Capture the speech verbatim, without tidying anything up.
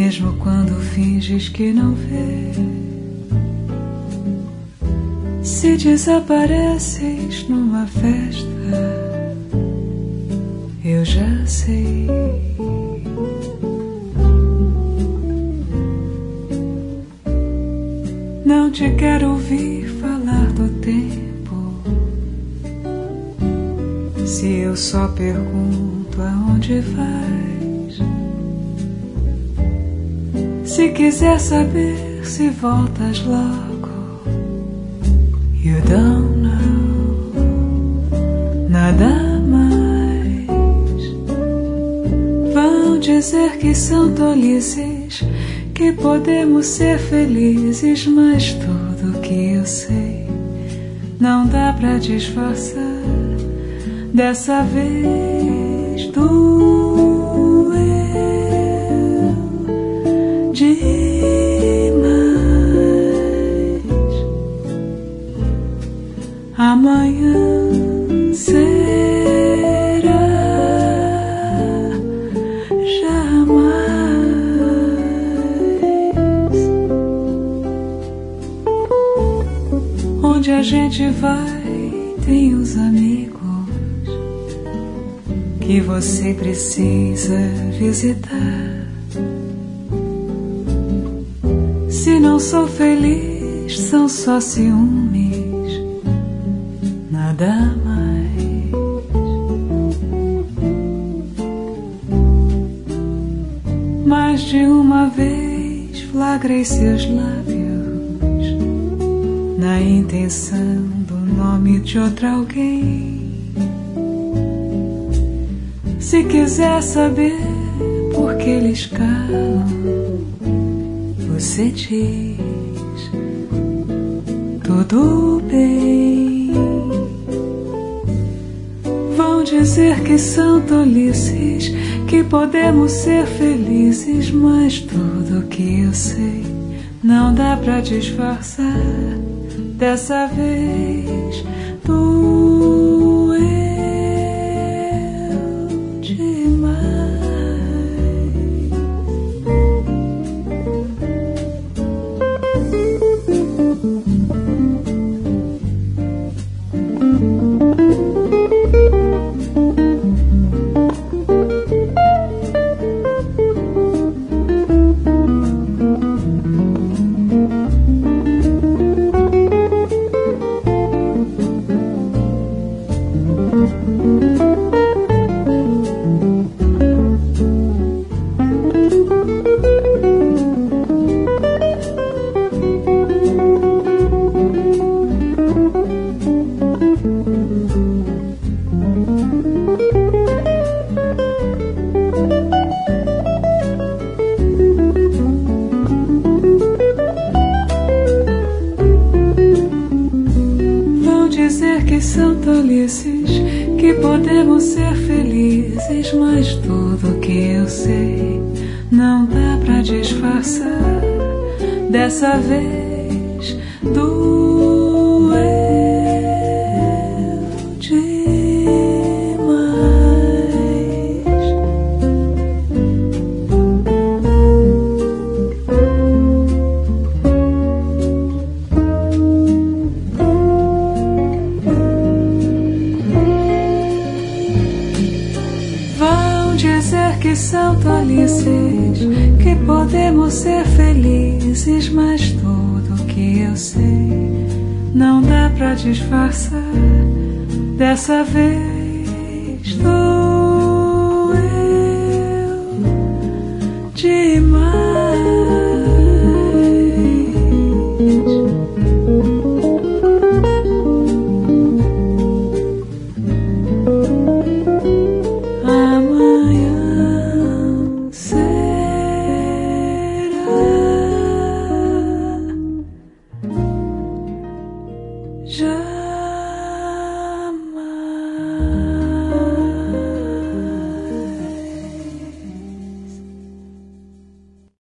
mesmo quando finges que não vê. Se desapareces numa festa, eu já sei. Não te quero ouvir falar do tempo, se eu só pergunto aonde vais. Se quiser saber se voltas logo, you don't know nada mais. Vão dizer que são tolices, que podemos ser felizes, mas tudo que eu sei não dá pra disfarçar. Dessa vez doeu demais. Amanhã será jamais. Onde a gente vai tem os amigos que você precisa visitar. Se não sou feliz, são só ciúmes, nada mais. Mais de uma vez flagrei seus lábios na intenção do nome de outra alguém. Se quiser saber por que eles calam, você diz tudo bem. Vão dizer que são tolices, que podemos ser felizes, mas tudo que eu sei não dá pra disfarçar. Dessa vez doeu demais. Que são tolices, que podemos ser felizes, mas tudo que eu sei não dá pra disfarçar. Dessa vez doeu demais. Dizer que são tolices, que podemos ser felizes, mas tudo que eu sei não dá pra disfarçar. Dessa vez doeu